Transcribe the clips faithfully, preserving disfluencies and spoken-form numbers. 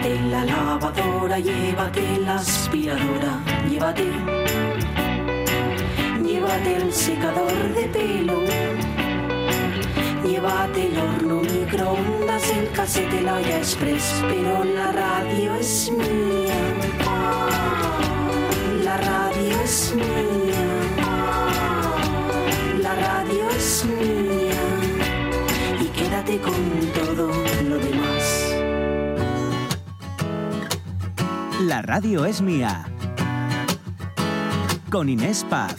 Llévate la lavadora, llévate la aspiradora, llévate, llévate el secador de pelo, llévate el horno, microondas, el cassette, el olla express, pero la radio es mía, la radio es mía, la radio es mía, y quédate con todo lo demás. La radio es mía. Con Inés Paz.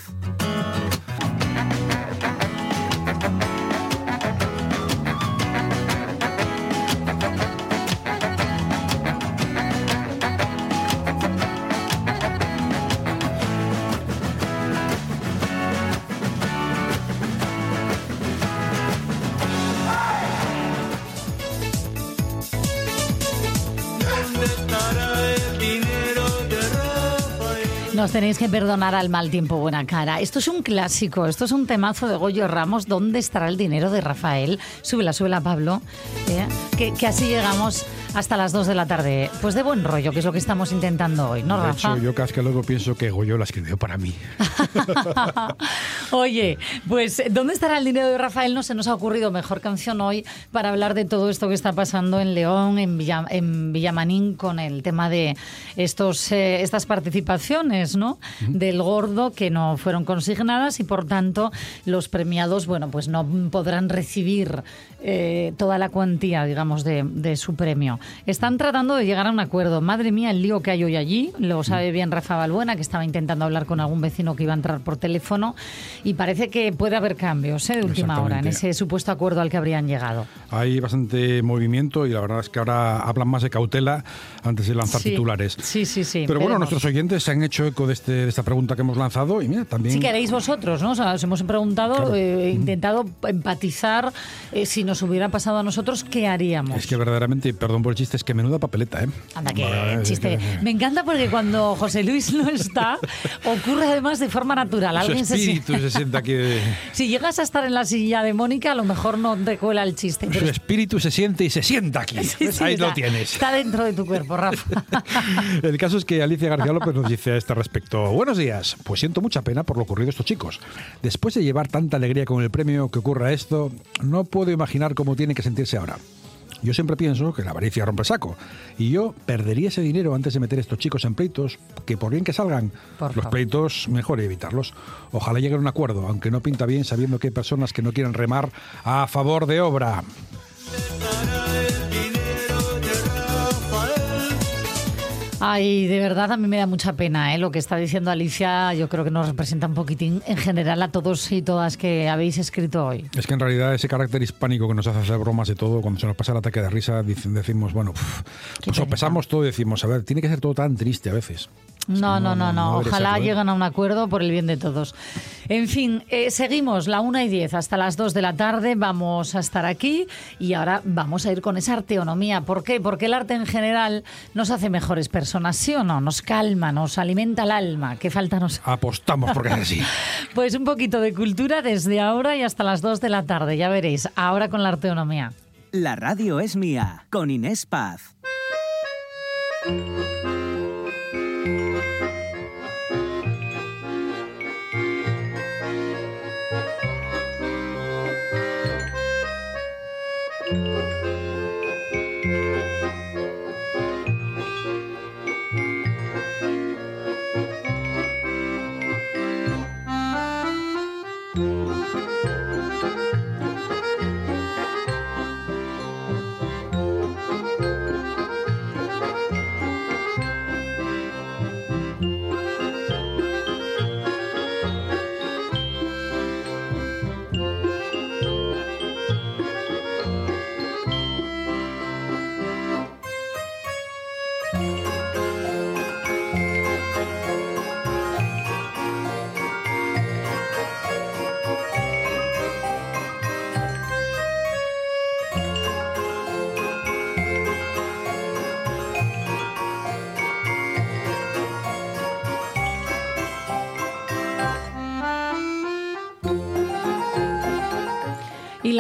Nos tenéis que perdonar al mal tiempo, buena cara. Esto es un clásico, esto es un temazo de Goyo Ramos. ¿Dónde estará el dinero de Rafael? Súbela, súbela, Pablo. ¿Eh? Que, que así llegamos hasta las dos de la tarde. Pues de buen rollo, que es lo que estamos intentando hoy, ¿no, de Rafa? De hecho, yo casi que luego pienso que Goyo la escribió para mí. Oye, pues ¿dónde estará el dinero de Rafael? No se nos ha ocurrido mejor canción hoy para hablar de todo esto que está pasando en León, en, Villa, en Villamanín, con el tema de estos eh, estas participaciones, ¿no? Uh-huh. Del gordo que no fueron consignadas y por tanto los premiados, bueno, pues no podrán recibir eh, toda la cuantía, digamos, de, de su premio. Están tratando de llegar a un acuerdo. Madre mía, el lío que hay hoy allí, lo sabe bien Rafa Balbuena, que estaba intentando hablar con algún vecino que iba a entrar por teléfono, y parece que puede haber cambios, ¿eh? De última hora en ese supuesto acuerdo al que habrían llegado. Hay bastante movimiento y la verdad es que ahora hablan más de cautela antes de lanzar sí, titulares. Sí, sí, sí. Pero veremos. Bueno, nuestros oyentes se han hecho eco de, este, de esta pregunta que hemos lanzado y mira, también... Si queréis vosotros, ¿no? O sea, os hemos preguntado, claro. eh, intentado empatizar, eh, si nos hubiera pasado a nosotros, ¿qué haríamos? Es que verdaderamente, perdón por el chiste, es que menuda papeleta, ¿eh? Anda, que vale, chiste. Que... Me encanta porque cuando José Luis no está, ocurre además de forma natural. Alguien Su espíritu se, se sienta aquí de... Si llegas a estar en la silla de Mónica, a lo mejor no te cuela el chiste. Pero... Su espíritu se siente y se sienta aquí. Sí, sí, Ahí está, lo tienes. Está dentro de tu cuerpo, Rafa. El caso es que Alicia García López nos dice a este respecto: buenos días, pues siento mucha pena por lo ocurrido a estos chicos. Después de llevar tanta alegría con el premio que ocurra esto, no puedo imaginar cómo tienen que sentirse ahora. Yo siempre pienso que la avaricia rompe el saco y yo perdería ese dinero antes de meter a estos chicos en pleitos, que por bien que salgan, por los pleitos mejor evitarlos. Ojalá lleguen a un acuerdo, aunque no pinta bien sabiendo que hay personas que no quieren remar a favor de obra. Ay, de verdad a mí me da mucha pena, ¿eh? Lo que está diciendo Alicia. Yo creo que nos representa un poquitín en general a todos y todas que habéis escrito hoy. Es que en realidad ese carácter hispánico que nos hace hacer bromas y todo, cuando se nos pasa el ataque de risa, decimos, bueno, uf, pues sopesamos todo y decimos, a ver, tiene que ser todo tan triste a veces. No, no, no, no, no. Ojalá serlo, ¿eh? Lleguen a un acuerdo por el bien de todos. En fin, eh, seguimos la una y diez hasta las dos de la tarde. Vamos a estar aquí y ahora vamos a ir con esa arteonomía. ¿Por qué? Porque el arte en general nos hace mejores personas, ¿sí o no? Nos calma, nos alimenta el alma. ¿Qué falta nos...? Apostamos porque es así. Pues un poquito de cultura desde ahora y hasta las dos de la tarde. Ya veréis, ahora con la arteonomía. La radio es mía, con Inés Paz.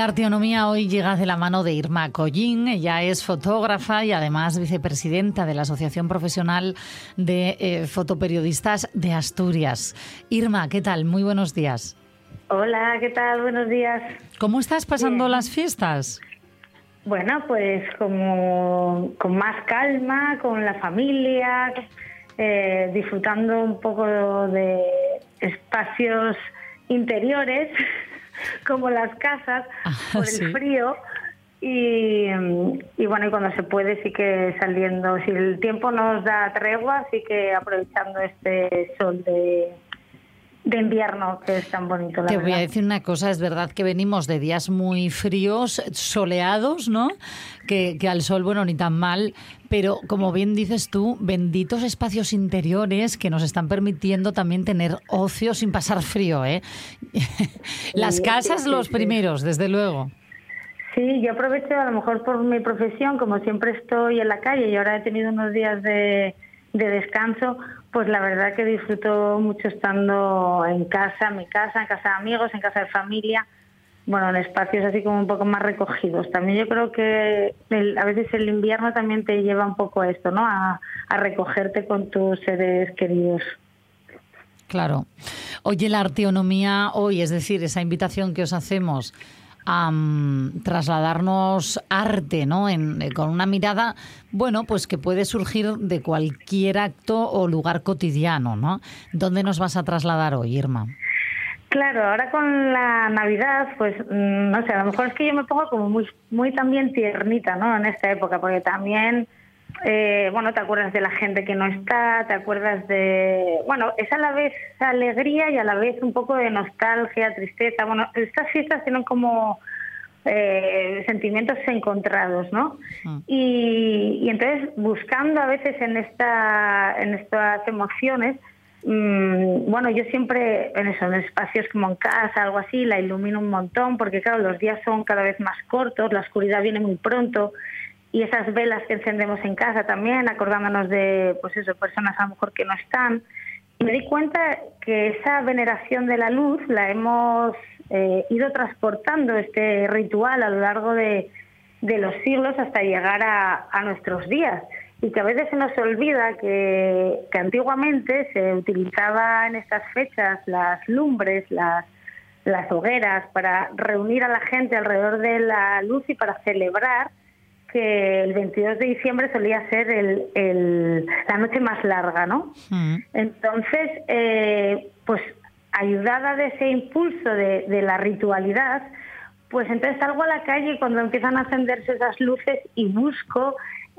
Arteonomía hoy llega de la mano de Irma Collín. Ella es fotógrafa y además vicepresidenta de la Asociación Profesional de eh, Fotoperiodistas de Asturias. Irma, ¿qué tal? Muy buenos días. Hola, ¿qué tal? Buenos días. ¿Cómo estás pasando Bien. las fiestas? Bueno, pues como con más calma, con la familia, eh, disfrutando un poco de espacios interiores, como las casas, Ah, por el sí. frío. Y, y bueno, y cuando se puede sí que saliendo, si el tiempo nos da tregua, sí que aprovechando este sol de, de invierno que es tan bonito, la Te verdad. voy a decir una cosa, es verdad que venimos de días muy fríos, soleados, ¿no? Que, que al sol, bueno, ni tan mal, pero como bien dices tú, benditos espacios interiores que nos están permitiendo también tener ocio sin pasar frío, ¿eh? Las Sí, casas sí, los sí. primeros, desde luego. Sí, yo aprovecho a lo mejor por mi profesión, como siempre estoy en la calle y ahora he tenido unos días de, de descanso, pues la verdad que disfruto mucho estando en casa, en mi casa, en casa de amigos, en casa de familia, bueno, en espacios así como un poco más recogidos. También yo creo que el- a veces el invierno también te lleva un poco a esto, ¿no? A, a recogerte con tus seres queridos. Claro. Oye, la arteonomía hoy, es decir, esa invitación que os hacemos a mm, trasladarnos arte, ¿no? En, eh, con una mirada, bueno, pues que puede surgir de cualquier acto o lugar cotidiano, ¿no? ¿Dónde nos vas a trasladar hoy, Irma? Claro, ahora con la Navidad, pues mm, no sé, a lo mejor es que yo me pongo como muy, muy también tiernita, ¿no? En esta época, porque también, eh, bueno, te acuerdas de la gente que no está, te acuerdas de, bueno, es a la vez alegría y a la vez un poco de nostalgia, tristeza. Bueno, estas fiestas tienen como eh, sentimientos encontrados, ¿no? Mm. Y, y entonces buscando a veces en esta, en estas emociones. Mm, bueno, yo siempre en eso, en espacios como en casa, algo así, la ilumino un montón, porque claro, los días son cada vez más cortos, la oscuridad viene muy pronto, y esas velas que encendemos en casa también, acordándonos de, pues eso, personas a lo mejor que no están. Y me di cuenta que esa veneración de la luz la hemos eh, ido transportando, este ritual, a lo largo de, de los siglos hasta llegar a, a nuestros días. Y que a veces se nos olvida que, que antiguamente se utilizaba en estas fechas las lumbres, las, las hogueras, para reunir a la gente alrededor de la luz y para celebrar que el veintidós de diciembre solía ser el, el, la noche más larga, ¿no? Mm. Entonces, eh, pues ayudada de ese impulso de, de la ritualidad, pues entonces salgo a la calle cuando empiezan a encenderse esas luces y busco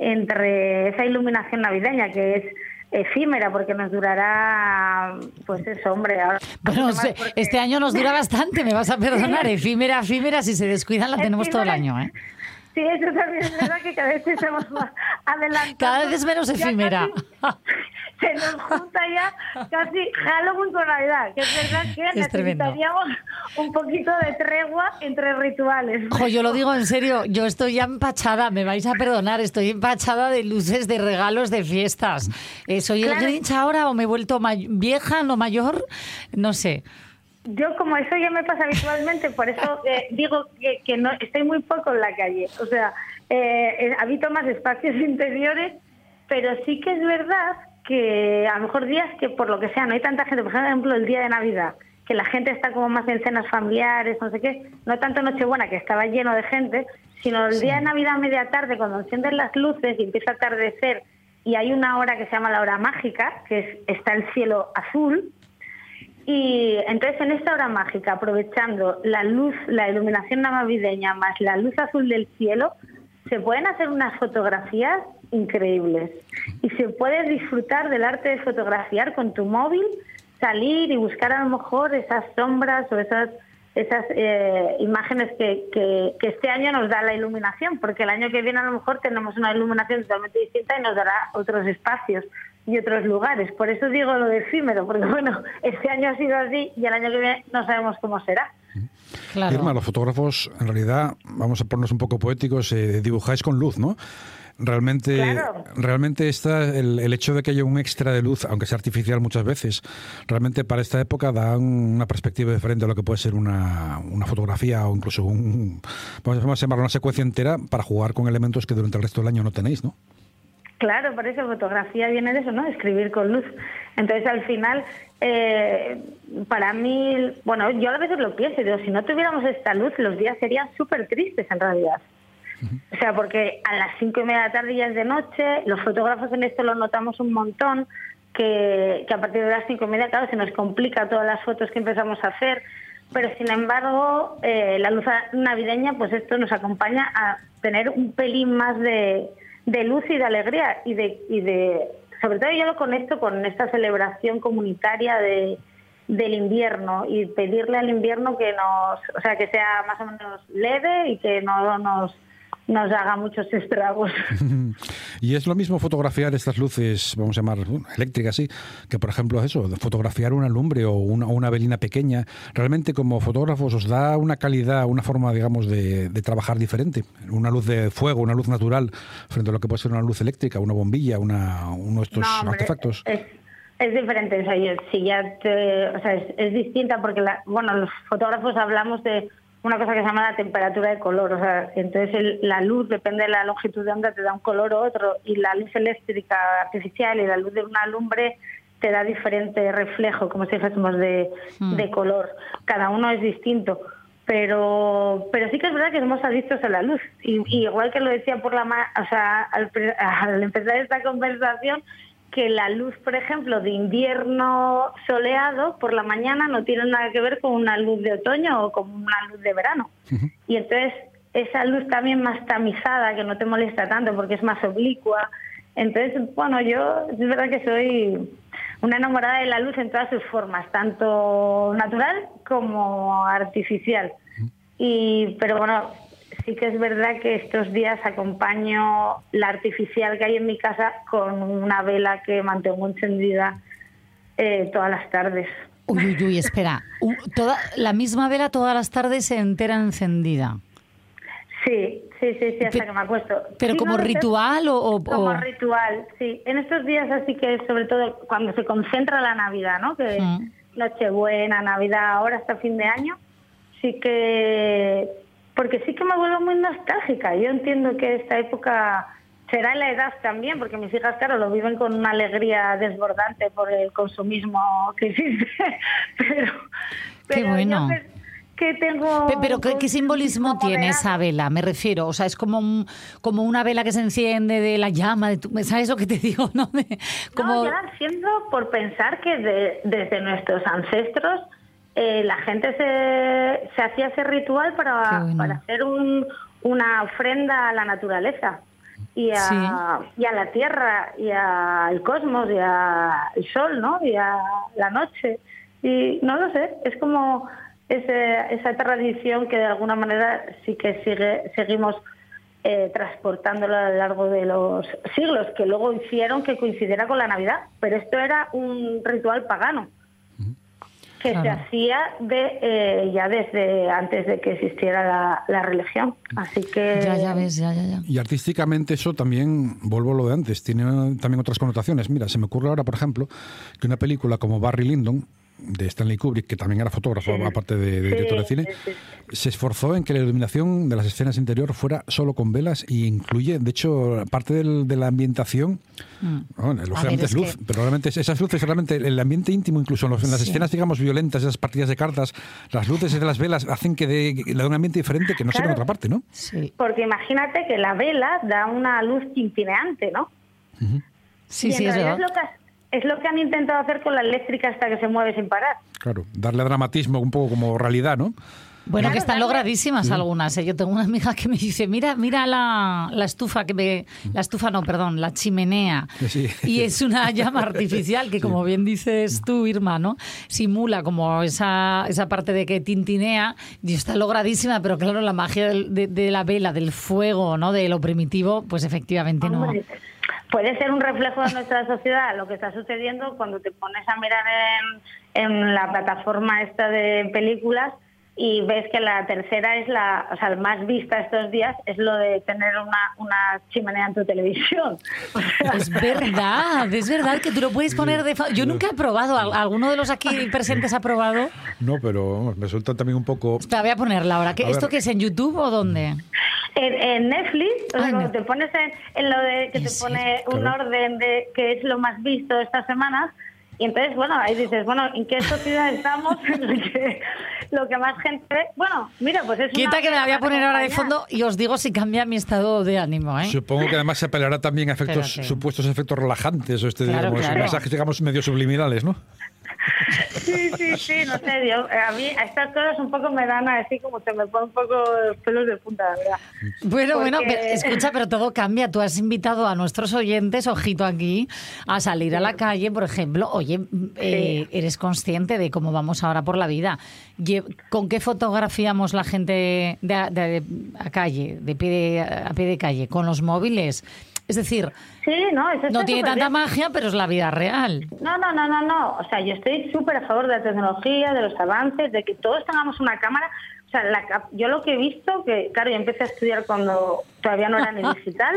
entre esa iluminación navideña que es efímera porque nos durará, pues eso, hombre. Ahora, Bueno, además se- porque- este año nos dura bastante, me vas a perdonar. Efímera, efímera, si se descuidan la tenemos todo el año, ¿eh? Sí, eso también es verdad que cada vez estamos más adelantados. Cada vez es menos Ya efímera. casi se nos junta ya casi Halloween con Navidad, que es verdad que Es tremendo. necesitaríamos un poquito de tregua entre rituales. Jo, yo lo digo en serio, yo estoy ya empachada, me vais a perdonar, estoy empachada de luces, de regalos, de fiestas. Eh, ¿Soy el Claro. Grinch ahora o me he vuelto may- vieja, no mayor? No sé. Yo, como eso ya me pasa habitualmente, por eso eh, digo que, que no estoy muy poco en la calle. O sea, eh, eh, habito más espacios interiores, pero sí que es verdad que a lo mejor días que por lo que sea no hay tanta gente, por ejemplo el día de Navidad, que la gente está como más en cenas familiares, no sé qué, no tanto Nochebuena, que estaba lleno de gente, sino el día de Navidad a media tarde, cuando encienden las luces y empieza a atardecer y hay una hora que se llama la hora mágica, que es, está el cielo azul. Y entonces en esta hora mágica, aprovechando la luz, la iluminación navideña más la luz azul del cielo, se pueden hacer unas fotografías increíbles. Y se puede disfrutar del arte de fotografiar con tu móvil, salir y buscar a lo mejor esas sombras o esas esas eh, imágenes que, que, que este año nos da la iluminación, porque el año que viene a lo mejor tenemos una iluminación totalmente distinta y nos dará otros espacios y otros lugares. Por eso digo lo de efímero, porque bueno, este año ha sido así y el año que viene no sabemos cómo será. Claro. Irma, los fotógrafos, en realidad, vamos a ponernos un poco poéticos, eh, dibujáis con luz, ¿no? Realmente, Claro. realmente está el, el hecho de que haya un extra de luz, aunque sea artificial muchas veces, realmente para esta época da una perspectiva diferente a lo que puede ser una, una fotografía o incluso un, vamos a llamarlo una secuencia entera para jugar con elementos que durante el resto del año no tenéis, ¿no? Claro, por eso fotografía viene de eso, ¿no? Escribir con luz. Entonces, al final, eh, para mí, bueno, yo a veces lo pienso, digo, si no tuviéramos esta luz, los días serían súper tristes en realidad. O sea, porque a las cinco y media de la tarde ya es de noche, los fotógrafos en esto lo notamos un montón, que, que a partir de las cinco y media, claro, se nos complica todas las fotos que empezamos a hacer, pero sin embargo, eh, la luz navideña, pues esto nos acompaña a tener un pelín más de, de luz y de alegría, y de, y de, sobre todo yo lo conecto con esta celebración comunitaria de del invierno y pedirle al invierno que nos, o sea, que sea más o menos leve y que no nos nos haga muchos estragos. Y es lo mismo fotografiar estas luces, vamos a llamar eléctricas, sí, que por ejemplo eso, fotografiar una lumbre o una, una velina pequeña. Realmente como fotógrafos os da una calidad, una forma, digamos, de, de trabajar diferente. Una luz de fuego, una luz natural, frente a lo que puede ser una luz eléctrica, una bombilla, una, uno de estos No, hombre, artefactos. Es, es diferente, o sea, yo, si ya te, o sea, es, es distinta porque, la, bueno, los fotógrafos hablamos de una cosa que se llama la temperatura de color, o sea, entonces el, la luz, depende de la longitud de onda, te da un color u otro, y la luz eléctrica artificial y la luz de una lumbre te da diferente reflejo, como si fuésemos de, mm. de color. Cada uno es distinto, pero pero sí que es verdad que somos adictos a la luz, y, y igual que lo decía por la ma- o sea, al, al empezar esta conversación, que la luz, por ejemplo, de invierno soleado por la mañana no tiene nada que ver con una luz de otoño o con una luz de verano. Uh-huh. Y entonces esa luz también más tamizada, que no te molesta tanto porque es más oblicua. Entonces, bueno, yo es verdad que soy una enamorada de la luz en todas sus formas, tanto natural como artificial. Uh-huh. Y pero bueno, sí que es verdad que estos días acompaño la artificial que hay en mi casa con una vela que mantengo encendida eh, todas las tardes. Uy, uy, uy, espera. Toda, ¿La misma vela todas las tardes entera encendida? Sí, sí, sí, sí, hasta Pe- que me acuesto. ¿Pero sí, como no, ritual o, o...? Como ritual, sí. En estos días así que sobre todo cuando se concentra la Navidad, ¿no? Que mm. Nochebuena, Navidad, ahora hasta fin de año, sí que... Porque sí que me vuelvo muy nostálgica. Yo entiendo que esta época será en la edad también, porque mis hijas, claro, lo viven con una alegría desbordante por el consumismo que existe. pero, pero Qué bueno. Yo que, que tengo... Pero, pero ¿qué, ¿qué simbolismo tiene moderado. esa vela? Me refiero, o sea, es como un, como una vela que se enciende de la llama, de tu, ¿sabes lo que te digo? No, de, como... no yo la enciendo por pensar que de, desde nuestros ancestros Eh, la gente se, se hacía ese ritual para, bueno. para hacer un, una ofrenda a la naturaleza y a, sí. y a la tierra y al cosmos y al sol, ¿no? Y a la noche. Y no lo sé, es como ese, esa tradición que de alguna manera sí que sigue seguimos eh, transportándola a lo largo de los siglos, que luego hicieron que coincidiera con la Navidad, pero esto era un ritual pagano. Que claro. se hacía de eh, ya desde antes de que existiera la, la religión. Así que... Ya, ya ves, ya, ya, ya. Y artísticamente eso también, vuelvo a lo de antes, tiene también otras connotaciones. Mira, se me ocurre ahora, por ejemplo, que una película como Barry Lyndon, de Stanley Kubrick, que también era fotógrafo, sí. aparte de, de sí, director de cine, sí, sí. se esforzó en que la iluminación de las escenas interior fuera solo con velas y incluye, de hecho, parte del, de la ambientación, mm. bueno, lógicamente es luz, que... pero realmente esas luces, realmente el ambiente íntimo, incluso en, los, en las sí. escenas, digamos, violentas, esas partidas de cartas, las luces de las velas hacen que dé un ambiente diferente que no claro. se ve en otra parte, ¿no? Sí. Porque imagínate que la vela da una luz tintineante, ¿no? Uh-huh. Sí, y sí, es verdad. Es lo que Es lo que han intentado hacer con la eléctrica hasta que se mueve sin parar. Claro, darle dramatismo un poco como realidad, ¿no? Bueno, claro, que están darle... logradísimas sí. algunas. ¿eh? Yo tengo una amiga que me dice, mira, mira la, la estufa que me, la estufa no, perdón, la chimenea. Sí. Y es una llama artificial que, como bien dices tú, Irma, ¿no? Simula como esa, esa parte de que tintinea. Y está logradísima, pero claro, la magia de, de, de la vela, del fuego, ¿no? De lo primitivo, pues efectivamente Hombre. no. Puede ser un reflejo de nuestra sociedad lo que está sucediendo cuando te pones a mirar en, en la plataforma esta de películas y ves que la tercera es la, o sea, el más vista estos días es lo de tener una, una chimenea en tu televisión. O sea, es verdad, es verdad que tú lo puedes poner de... Fa- Yo nunca he probado, ¿alguno de los aquí presentes ha probado? No, pero vamos, me resulta también un poco... Espera, voy a ponerla ahora. ¿Qué, A ¿Esto ver. qué es, en YouTube o dónde? En, en Netflix, o sea, Ay, cuando no. te pones en, en lo de que ¿En te serio? pone un Claro. orden de qué es lo más visto estas semanas, y entonces, bueno, ahí dices, bueno, ¿en qué sociedad estamos? que, lo que más gente ve. Bueno, mira, pues es Quieta una... que me la voy a poner ahora de fondo y os digo si cambia mi estado de ánimo, ¿eh? Supongo que además se apelará también a efectos, Espérate. supuestos efectos relajantes o este, Claro, digamos, claro. mensajes, digamos, medio subliminales, ¿no? Sí, sí, sí, no sé, yo, a mí a estas cosas un poco me dan así como que me pone un poco los pelos de punta, la verdad. Bueno, Porque- bueno, pero, escucha, pero todo cambia. Tú has invitado a nuestros oyentes, ojito aquí, a salir a la calle, por ejemplo. Oye, eh, ¿eres consciente de cómo vamos ahora por la vida? Lle- ¿Con qué fotografiamos la gente de, a- de- a calle, de pie de, a pie de calle? ¿Con los móviles? Es decir, Sí, no, eso no está tiene súper tanta bien. magia, pero es la vida real. No, no, no, no, no. O sea, yo estoy súper a favor de la tecnología, de los avances, de que todos tengamos una cámara. O sea, la, cap- yo lo que he visto, que claro, yo empecé a estudiar cuando todavía no era ni digital,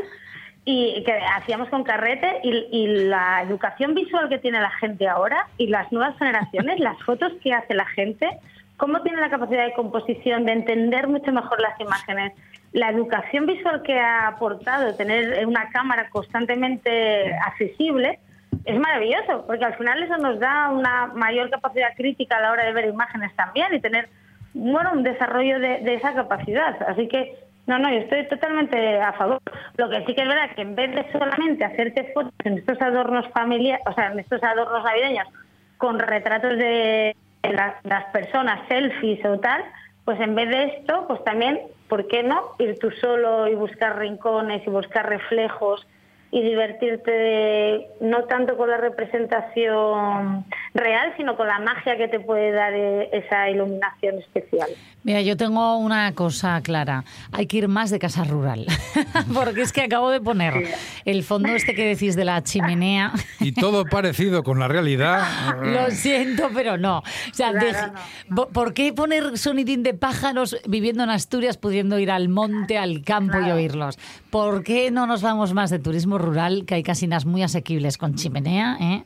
y que hacíamos con carrete, y, y la educación visual que tiene la gente ahora, y las nuevas generaciones, las fotos que hace la gente, cómo tiene la capacidad de composición, de entender mucho mejor las imágenes. La educación visual que ha aportado tener una cámara constantemente accesible es maravilloso, porque al final eso nos da una mayor capacidad crítica a la hora de ver imágenes también y tener, bueno, un desarrollo de, de esa capacidad. Así que, no, no, yo estoy totalmente a favor. Lo que sí que es verdad que en vez de solamente hacerte fotos en estos adornos familiares, o sea, en estos adornos navideños con retratos de la- las personas, selfies o tal, pues en vez de esto, pues también, ¿por qué no? Ir tú solo y buscar rincones y buscar reflejos y divertirte de- no tanto con la representación real, sino con la magia que te puede dar eh, esa iluminación especial. Mira, yo tengo una cosa clara. Hay que ir más de casa rural. Porque es que acabo de poner el fondo este que decís de la chimenea. Y todo parecido con la realidad. Lo siento, pero no. O sea, Claro, deja- no, bo- ¿por qué poner sonidín de pájaros viviendo en Asturias, pudiendo ir al monte, al campo y oírlos? ¿Por qué no nos vamos más de turismo rural, que hay casinas muy asequibles con chimenea, ¿eh?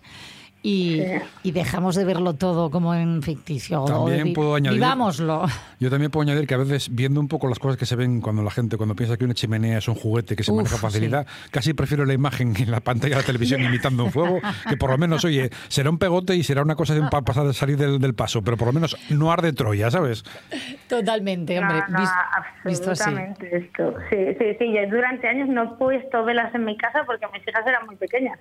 Y, y dejamos de verlo todo como en ficticio. o de También vi- puedo añadir- Vivámoslo. Yo también puedo añadir que a veces, viendo un poco las cosas que se ven cuando la gente, cuando piensa que una chimenea es un juguete que se Uf, maneja con facilidad, casi prefiero la imagen en la pantalla de la televisión imitando un fuego, que por lo menos, oye, será un pegote y será una cosa de un pa- pasar de salir del, del paso, pero por lo menos no arde Troya, ¿sabes? Totalmente, hombre. No, no, vis- visto así. absolutamente esto. Sí, sí, sí. Yo durante años no he puesto velas en mi casa porque mis hijas eran muy pequeñas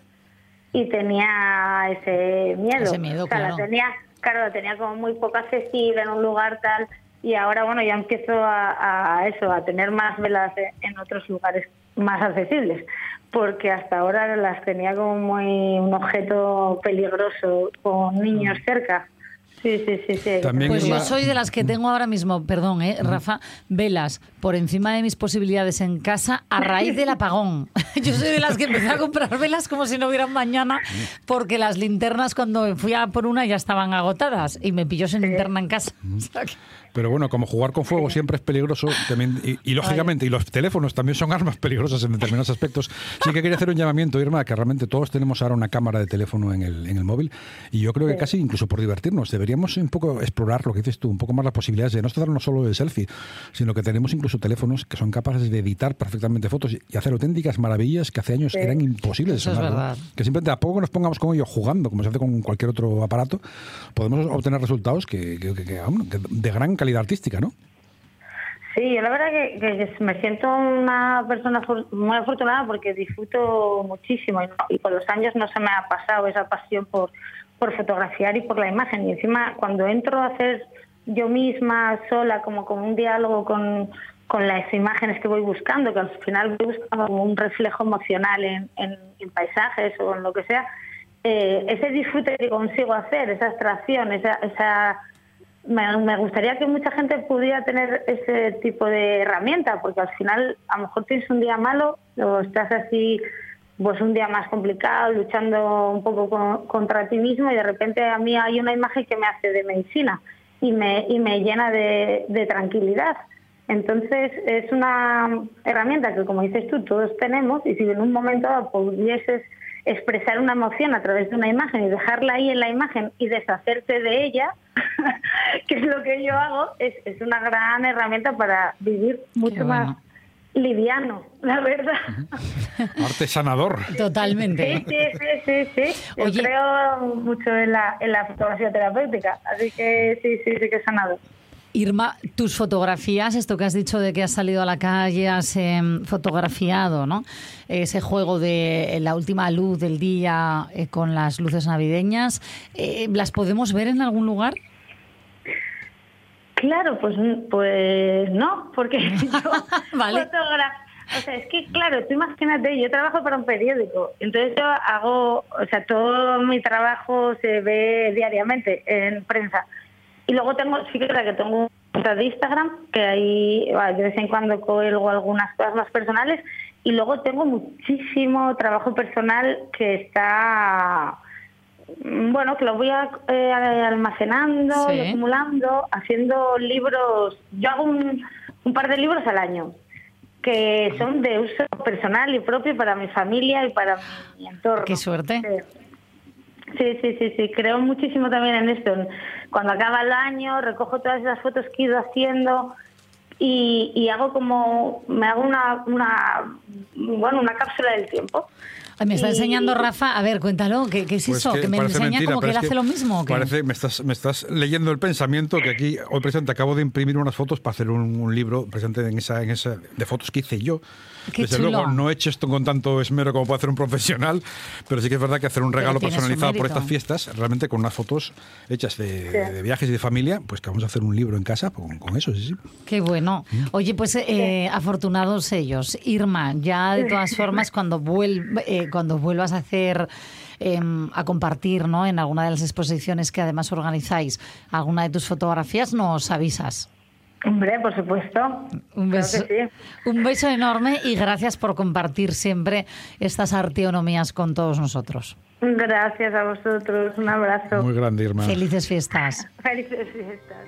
y tenía ese miedo. Ese miedo, o sea, claro. la tenía, claro, la tenía como muy poco accesible en un lugar tal, y ahora, bueno, ya empiezo a, a eso, a tener más velas en, en otros lugares más accesibles, porque hasta ahora las tenía como muy un objeto peligroso con niños cerca. Sí, sí, sí, sí. También Pues es yo la- soy de las que tengo ahora mismo, perdón, ¿eh, Rafa, velas por encima de mis posibilidades en casa a raíz del apagón. Yo soy de las que empecé a comprar velas como si no hubiera un mañana, porque las linternas cuando fui a por una ya estaban agotadas y me pilló sin linterna en casa. O sea que- Pero bueno, como jugar con fuego siempre es peligroso, también, y, y lógicamente, y los teléfonos también son armas peligrosas en determinados aspectos, sí que quería hacer un llamamiento, Irma, que realmente todos tenemos ahora una cámara de teléfono en el, en el móvil, y yo creo que casi incluso por divertirnos, deberíamos un poco explorar lo que dices tú, un poco más las posibilidades de no tratarnos solo del selfie, sino que tenemos incluso teléfonos que son capaces de editar perfectamente fotos y hacer auténticas maravillas que hace años eran imposibles Eso de es sonar, ¿no? verdad. Que simplemente a poco nos pongamos con ello jugando, como se hace con cualquier otro aparato, podemos obtener resultados que, que- que- que, bueno, que de gran calidad artística, ¿no? Sí, yo la verdad que, que me siento una persona for- muy afortunada porque disfruto muchísimo y, no- y con los años no se me ha pasado esa pasión por, por fotografiar y por la imagen. Y encima cuando entro a hacer yo misma sola como, como un diálogo con, con las imágenes que voy buscando, que al final voy buscando como un reflejo emocional en, en, en paisajes o en lo que sea, eh, ese disfrute que consigo hacer, esa abstracción, esa... esa Me, me gustaría que mucha gente pudiera tener ese tipo de herramienta, porque al final a lo mejor tienes un día malo o estás así, pues un día más complicado, luchando un poco con- contra ti mismo, y de repente a mí hay una imagen que me hace de medicina. y me, y me llena de, de tranquilidad. Entonces es una herramienta que, como dices tú, todos tenemos, y si en un momento dado pudieses expresar una emoción a través de una imagen y dejarla ahí en la imagen y deshacerte de ella, que es lo que yo hago, es, es una gran herramienta para vivir mucho Qué bueno. más liviano, la verdad. Arte sanador. Totalmente. Sí, sí, sí, sí, sí. Yo Oye. creo mucho en la, en la fotografía terapéutica, así que sí, sí, sí que es sanador. Irma, tus fotografías, esto que has dicho de que has salido a la calle, has eh, fotografiado, ¿no? Ese juego de la última luz del día eh, con las luces navideñas, eh, ¿las podemos ver en algún lugar? Claro, pues, pues no, porque yo Vale. fotogra- o sea, es que claro, tú imagínate, yo trabajo para un periódico, entonces yo hago, o sea, todo mi trabajo se ve diariamente en prensa. Y luego tengo, sí que es verdad que tengo una cuenta de Instagram, que ahí bueno, de vez en cuando cuelgo algunas cosas más personales, y luego tengo muchísimo trabajo personal que está, bueno, que lo voy a, eh, almacenando, Sí. y acumulando, haciendo libros. Yo hago un, un par de libros al año, que son de uso personal y propio para mi familia y para mi entorno. Qué suerte. Sí. Sí, sí, sí, sí, creo muchísimo también en esto. Cuando acaba el año, recojo todas esas fotos que he ido haciendo y, y hago como, me hago una, una, bueno, una cápsula del tiempo. Ay, me está Y- enseñando Rafa, a ver, cuéntalo, ¿qué, qué es Pues eso? que ¿Que me parece enseña mentira, como que pero él es hace lo mismo? ¿O qué? Parece, me estás, me estás leyendo el pensamiento que aquí, hoy presente, acabo de imprimir unas fotos para hacer un, un libro presente en esa, en esa, de fotos que hice yo. Qué Desde chulo. luego, no he hecho esto con tanto esmero como puede hacer un profesional, pero sí que es verdad que hacer un Pero regalo tiene su personalizado por mérito. estas fiestas, realmente con unas fotos hechas de, Sí. de viajes y de familia, pues que vamos a hacer un libro en casa con, con eso, sí, sí. Qué bueno. Oye, pues eh, afortunados ellos. Irma, ya de todas formas, cuando, vuel- eh, cuando vuelvas a hacer, eh, a compartir, ¿no?, en alguna de las exposiciones que además organizáis, alguna de tus fotografías, nos avisas. Hombre, por supuesto. Un Claro beso, que sí. un beso enorme y gracias por compartir siempre estas arteonomías con todos nosotros. Gracias a vosotros, un abrazo. Muy grande, Irma. Felices fiestas. Felices fiestas.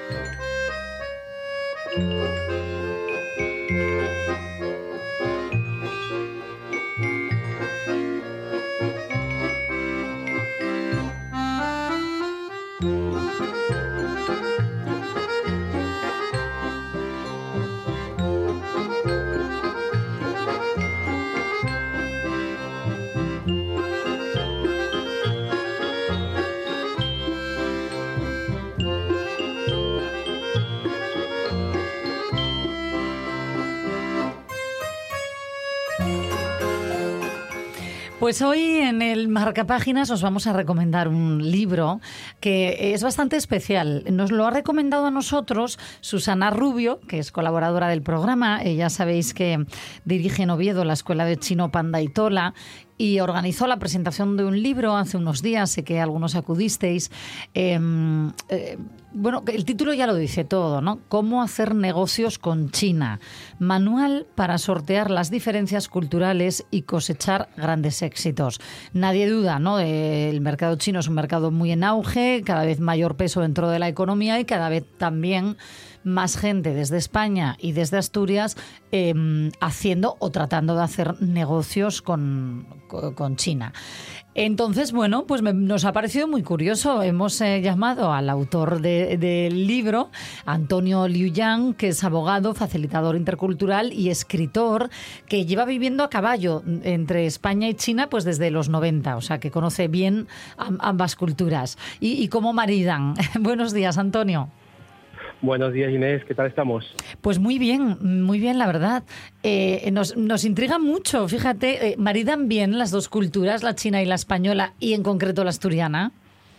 Pues hoy en el Marcapáginas os vamos a recomendar un libro que es bastante especial. Nos lo ha recomendado a nosotros Susana Rubio, que es colaboradora del programa. Ella sabéis que dirige en Oviedo la Escuela de Chino Panda y Tola y organizó la presentación de un libro hace unos días, sé que algunos acudisteis. Eh, eh, bueno, el título ya lo dice todo, ¿no? Cómo hacer negocios con China. Manual para sortear las diferencias culturales y cosechar grandes éxitos. Nadie duda, ¿no? El mercado chino es un mercado muy en auge, cada vez mayor peso dentro de la economía y cada vez también más gente desde España y desde Asturias eh, haciendo o tratando de hacer negocios con, con China. Entonces, bueno, pues me, nos ha parecido muy curioso. Hemos eh, llamado al autor de, del libro, Antonio Liu Yang, que es abogado, facilitador intercultural y escritor, que lleva viviendo a caballo entre España y China pues desde los noventa, o sea, que conoce bien a, ambas culturas. Y, y cómo maridan. Buenos días, Antonio. Buenos días, Inés, ¿qué tal estamos? Pues muy bien, muy bien, la verdad. Eh, nos, nos intriga mucho, fíjate, eh, ¿maridan bien las dos culturas, la china y la española, y en concreto la asturiana?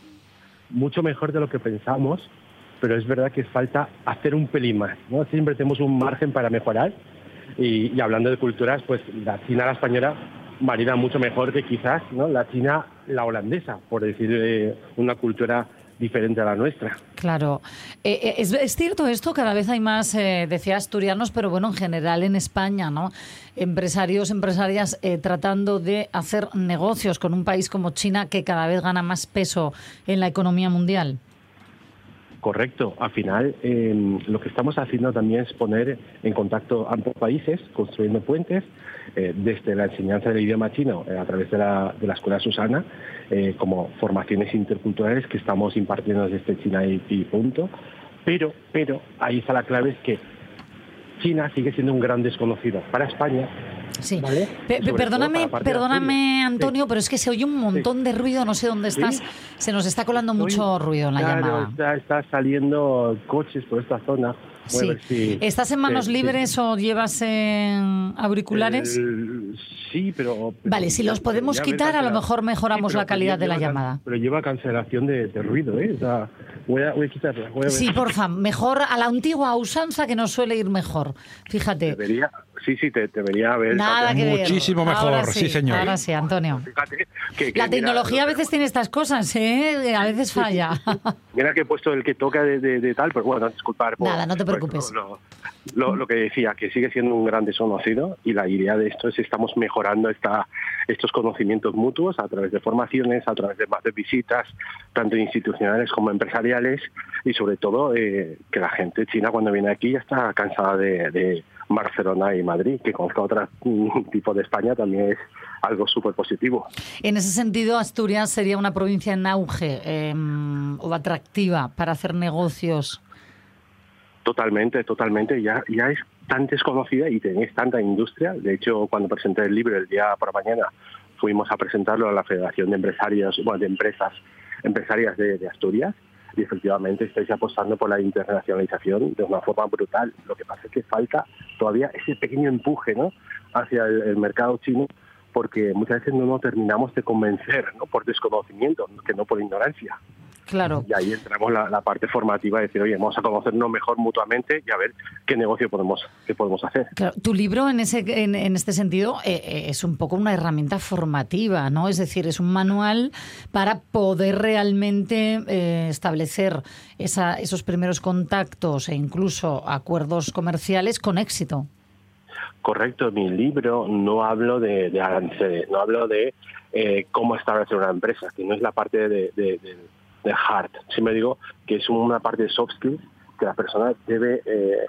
Mucho mejor de lo que pensamos, pero es verdad que falta hacer un pelín más, ¿no? Siempre tenemos un margen para mejorar y, y hablando de culturas, pues la china y la española maridan mucho mejor que quizás, ¿no?, la china, la holandesa, por decir eh, una cultura diferente a la nuestra. Claro. Eh, es, es cierto esto, cada vez hay más, eh, decía asturianos, pero bueno, en general en España, ¿no? Empresarios, empresarias eh, tratando de hacer negocios con un país como China que cada vez gana más peso en la economía mundial. Correcto. Al final, eh, lo que estamos haciendo también es poner en contacto a ambos países, construyendo puentes, eh, desde la enseñanza del idioma chino eh, a través de la, de la Escuela Susana, eh, como formaciones interculturales que estamos impartiendo desde China y, y punto. Pero, pero, ahí está la clave, es que China sigue siendo un gran desconocido para España. Sí. ¿Vale? Pe- perdóname, perdóname Antonio, sí. pero es que se oye un montón sí. de ruido, no sé dónde estás. ¿Sí? Se nos está colando Estoy, mucho ruido en la claro, llamada. Está, está saliendo coches por esta zona. Sí. Si, ¿Estás en manos sí, libres sí. o llevas en auriculares? El, sí, pero, pero... Vale, si los podemos quitar, a lo mejor mejoramos sí, la calidad de la lleva, llamada. Pero lleva cancelación de, de ruido, ¿eh? O sea, voy, a, voy a quitarla. Voy a ver. Sí, porfa, mejor a la antigua usanza, que nos suele ir mejor. Fíjate. Debería, sí, sí, te debería haber... Nada que ver. Muchísimo mejor, ahora sí, sí, señor. Ahora sí, Antonio. Fíjate que, que, la mira, tecnología a veces tiene estas cosas, ¿eh? A veces falla. Mira que he puesto el que toca de, de, de tal, pero bueno, disculpar. Por, Nada, no te preocupes. Lo, lo, lo que decía, que sigue siendo un gran desconocido, y la idea de esto es que estamos mejorando esta, estos conocimientos mutuos a través de formaciones, a través de más de visitas, tanto institucionales como empresariales, y sobre todo eh, que la gente china cuando viene aquí ya está cansada de, de Barcelona y Madrid, que conozca otro tipo de España también es algo súper positivo. En ese sentido, Asturias sería una provincia en auge eh, o atractiva para hacer negocios. Totalmente, totalmente. Ya, ya es tan desconocida y tenéis tanta industria. De hecho, cuando presenté el libro el día por la mañana, fuimos a presentarlo a la Federación de Empresarios, bueno, de Empresas Empresarias de, de Asturias, y efectivamente estáis apostando por la internacionalización de una forma brutal. Lo que pasa es que falta todavía ese pequeño empuje, ¿no?, hacia el, el mercado chino, porque muchas veces no nos terminamos de convencer, ¿no?, por desconocimiento, que no por ignorancia. Claro. Y ahí entramos la, la parte formativa de decir, oye, vamos a conocernos mejor mutuamente y a ver qué negocio podemos, qué podemos hacer. Claro, tu libro en ese en, en este sentido eh, es un poco una herramienta formativa, ¿no? Es decir, es un manual para poder realmente eh, establecer esa, esos primeros contactos e incluso acuerdos comerciales con éxito. Correcto, en mi libro no hablo de, de aranceles, no hablo de eh, cómo establecer una empresa, que no es la parte de, de, de de hard. Siempre digo que es una parte de soft skills que la persona debe eh,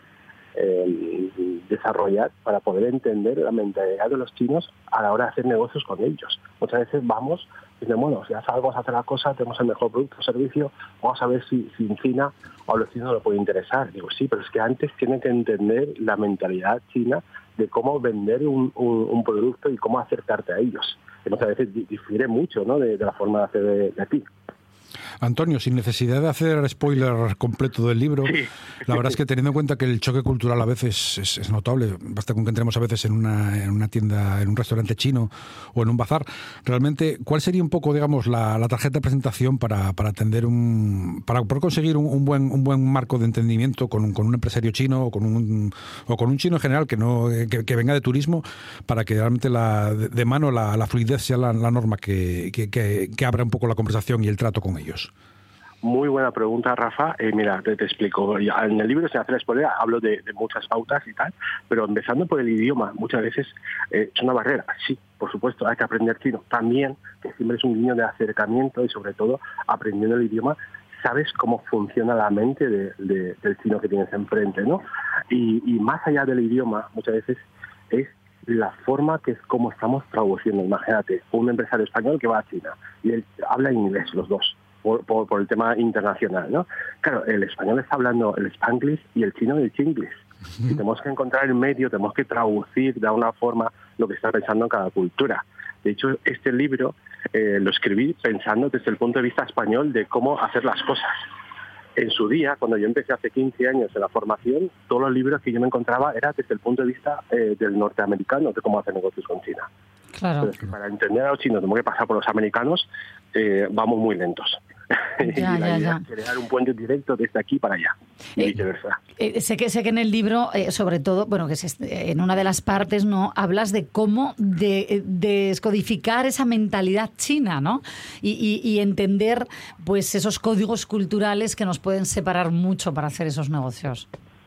eh, desarrollar para poder entender la mentalidad de los chinos a la hora de hacer negocios con ellos. Muchas veces vamos y decimos, bueno, si ya sabemos hacer la cosa, tenemos el mejor producto o servicio, vamos a ver si, si en China o a los chinos le puede interesar. Digo, sí, pero es que antes tienen que entender la mentalidad china de cómo vender un, un, un producto y cómo acercarte a ellos. Que muchas veces difiere mucho, ¿no?, de, de la forma de hacer de, de aquí. Antonio, sin necesidad de hacer spoiler completo del libro, sí. La verdad es que teniendo en cuenta que el choque cultural a veces es, es notable, basta con que entremos a veces en una, en una tienda, en un restaurante chino o en un bazar, realmente, ¿cuál sería un poco, digamos, la, la tarjeta de presentación para, para atender un, para poder conseguir un, un buen un buen marco de entendimiento con un, con un empresario chino o con un o con un chino en general que no que, que venga de turismo, para que realmente la de, de mano la, la fluidez sea la, la norma que, que, que, que abra un poco la conversación y el trato con ellos? Muy buena pregunta, Rafa. Eh, mira, te, te explico. En el libro, sin hacer spoiler, hablo de, de muchas pautas y tal, pero empezando por el idioma, muchas veces eh, es una barrera. Sí, por supuesto, hay que aprender chino. También, que siempre es un guiño de acercamiento y sobre todo, aprendiendo el idioma, sabes cómo funciona la mente de, de, del chino que tienes enfrente, ¿no? Y, y más allá del idioma, muchas veces es la forma que es como estamos traduciendo. Imagínate, un empresario español que va a China y él habla inglés, los dos. Por, por, por el tema internacional, ¿no? Claro, el español está hablando el Spanglish y el chino el Chinglish. Uh-huh. Y tenemos que encontrar el medio, tenemos que traducir de alguna forma lo que está pensando en cada cultura. De hecho, este libro eh, lo escribí pensando desde el punto de vista español de cómo hacer las cosas. En su día, cuando yo empecé hace quince años en la formación, todos los libros que yo me encontraba eran desde el punto de vista eh, del norteamericano, de cómo hacer negocios con China. Claro. Pero es que para entender a los chinos tenemos que pasar por los americanos, eh, vamos muy lentos. Ya, y la ya, idea ya. es crear un puente directo desde aquí para allá y eh, viceversa. Eh, sé que sé que en el libro, eh, sobre todo, bueno, que es, eh, en una de las partes, no, hablas de cómo de, de descodificar esa mentalidad china, ¿no? Y, y, y entender, pues, esos códigos culturales que nos pueden separar mucho para hacer esos negocios.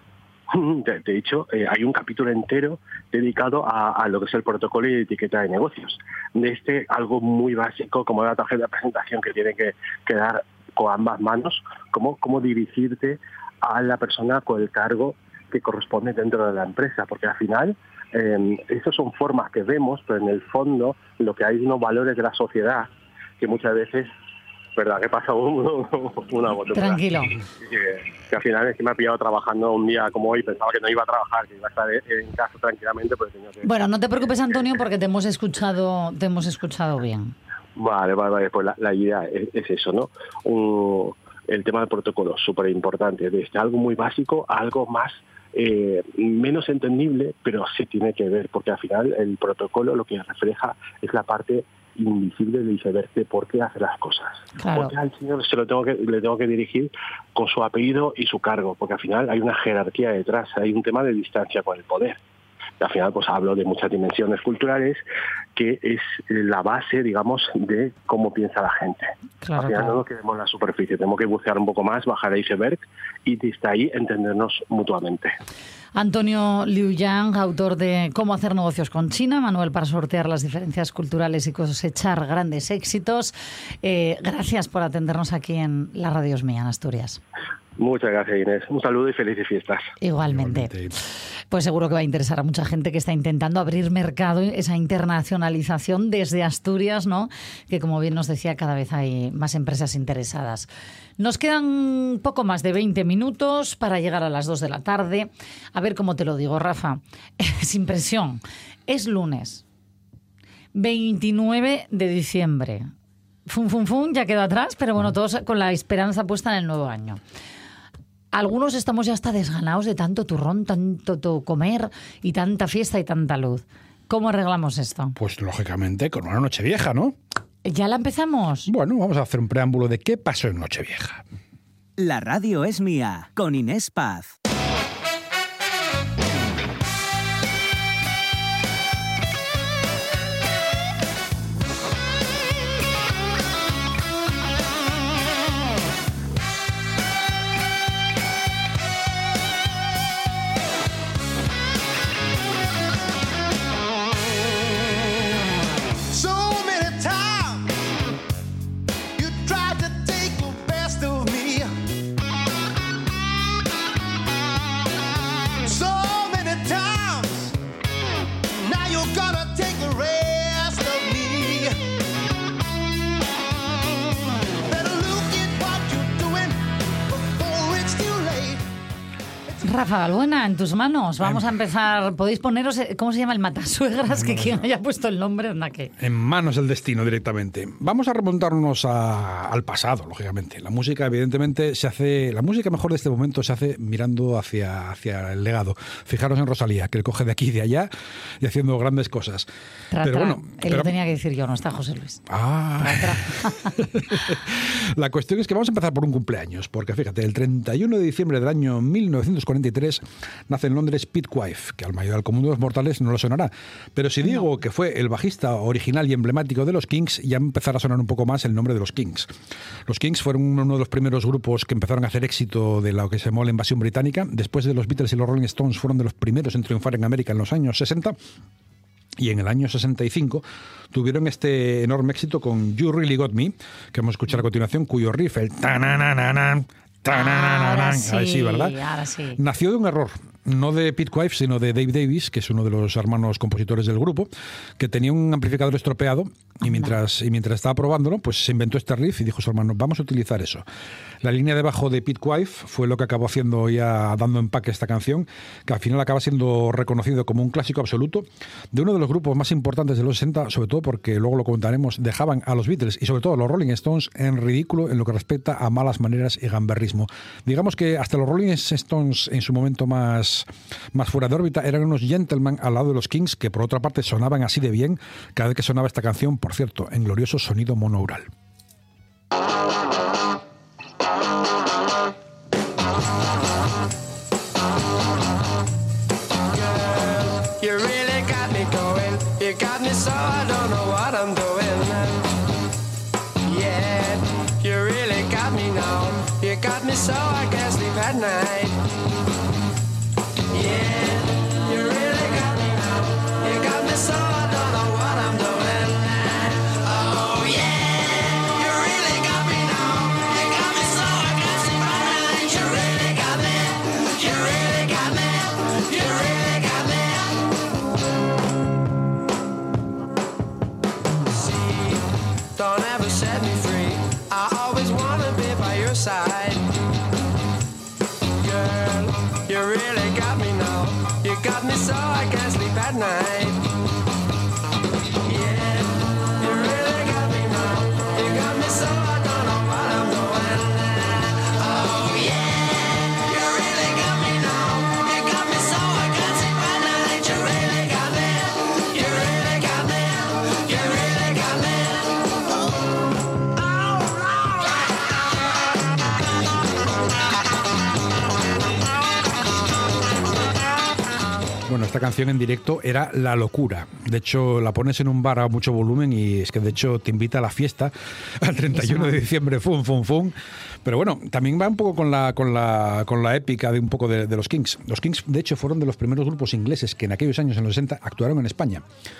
De, de hecho, eh, hay un capítulo entero dedicado a, a lo que es el protocolo y etiqueta de negocios. De este, algo muy básico, como la tarjeta de presentación que tiene que, que dar con ambas manos cómo, cómo dirigirte a la persona con el cargo que corresponde dentro de la empresa, porque al final eh, esas son formas que vemos, pero en el fondo lo que hay es unos valores de la sociedad que muchas veces, verdad, que pasa un, una botella. Tranquilo. Que, que al final es que me ha pillado trabajando un día como hoy, pensaba que no iba a trabajar, que iba a estar en casa tranquilamente, pero tenía que... Bueno, no te preocupes, Antonio, porque te hemos escuchado, te hemos escuchado bien. Vale, vale, vale, pues la, la idea es, es eso, ¿no? Un, el tema del protocolo, súper importante, desde algo muy básico a algo más eh, menos entendible, pero sí tiene que ver, porque al final el protocolo lo que refleja es la parte invisible del iceberg de por qué hace las cosas. Claro. Porque al señor se lo tengo que, le tengo que dirigir con su apellido y su cargo, porque al final hay una jerarquía detrás, hay un tema de distancia con el poder. Y al final pues hablo de muchas dimensiones culturales, que es la base, digamos, de cómo piensa la gente. Claro, al final claro. no nos quedemos en la superficie, tenemos que bucear un poco más, bajar el iceberg y desde ahí entendernos mutuamente. Antonio Liu Yang, autor de Cómo hacer negocios con China, manual para sortear las diferencias culturales y cosechar grandes éxitos. Eh, gracias por atendernos aquí en La Radio Es Mía, en Asturias. Muchas gracias, Inés. Un saludo y felices fiestas. Igualmente. Igualmente. Pues seguro que va a interesar a mucha gente que está intentando abrir mercado, esa internacionalización desde Asturias, ¿no? Que, como bien nos decía, cada vez hay más empresas interesadas. Nos quedan poco más de veinte minutos para llegar a las dos de la tarde. A ver cómo te lo digo, Rafa. Sin presión. Es lunes, veintinueve de diciembre. Fum, fum, fum, ya quedó atrás, pero bueno, todos con la esperanza puesta en el nuevo año. Algunos estamos ya hasta desganados de tanto turrón, tanto to comer y tanta fiesta y tanta luz. ¿Cómo arreglamos esto? Pues lógicamente con una Nochevieja, ¿no? ¿Ya la empezamos? Bueno, vamos a hacer un preámbulo de qué pasó en Nochevieja. La radio es mía, con Inés Paz. Rafa Balbuena, en tus manos. Vamos a empezar. Podéis poneros, ¿cómo se llama? El matasuegras, que quien haya puesto el nombre, anda que. En manos del destino directamente. Vamos a remontarnos a, al pasado, lógicamente. La música, evidentemente, se hace. La música mejor de este momento se hace mirando hacia, hacia el legado. Fijaros en Rosalía, que le coge de aquí y de allá y haciendo grandes cosas. Tra, pero tra. bueno, Él pero... lo tenía que decir yo, no está José Luis. Ah. Tra, tra. La cuestión es que vamos a empezar por un cumpleaños, porque fíjate, el treinta y uno de diciembre del año mil novecientos cuarenta y tres nace en Londres Pete Wife, que al mayor del común de los mortales no lo sonará. Pero si digo no. que fue el bajista original y emblemático de los Kings, ya empezará a sonar un poco más el nombre de los Kings. Los Kings fueron uno de los primeros grupos que empezaron a hacer éxito de lo que se llamó la invasión británica. Después de los Beatles y los Rolling Stones, fueron de los primeros en triunfar en América en los años sesenta. Y en el año sesenta y cinco tuvieron este enorme éxito con You Really Got Me, que vamos a escuchar a continuación, cuyo riff, el ta-na-na-na-na, Ahora sí, ahí sí, ¿verdad? Ahora sí. Nació de un error, no de Pete Wife, sino de Dave Davis, que es uno de los hermanos compositores del grupo, que tenía un amplificador estropeado y mientras, y mientras estaba probándolo, pues se inventó este riff y dijo a su hermano, vamos a utilizar eso. La línea de bajo de Pete Wife fue lo que acabó haciendo ya, dando empaque a esta canción, que al final acaba siendo reconocido como un clásico absoluto de uno de los grupos más importantes de los sesenta, sobre todo porque, luego lo comentaremos, dejaban a los Beatles y sobre todo a los Rolling Stones en ridículo en lo que respecta a malas maneras y gamberrismo. Digamos que hasta los Rolling Stones en su momento más, más fuera de órbita eran unos gentlemen al lado de los Kings, que por otra parte sonaban así de bien cada vez que sonaba esta canción, por cierto, en glorioso sonido monoural. So I can't sleep at night. Yeah, you really got me now. You got me so I don't know what I'm doing. Oh yeah, you really got me now. You got so I can't sleep at night. Yeah, you really got me now. You got me so I don't know what I'm doing. Oh yeah, you really got me now. You got me so I can't sleep at night. You really got me. You really got me. You really got me. Bueno, esta canción en directo era la locura. De hecho, la pones en un bar a mucho volumen y es que de hecho te invita a la fiesta al treinta y uno de diciembre, fum, fum, fum. Pero bueno, también va un poco con la, con la, con la épica de un poco de, de los Kings. Los Kings, de hecho, fueron de los primeros grupos ingleses que en aquellos años, en los sesenta, actuaron en España.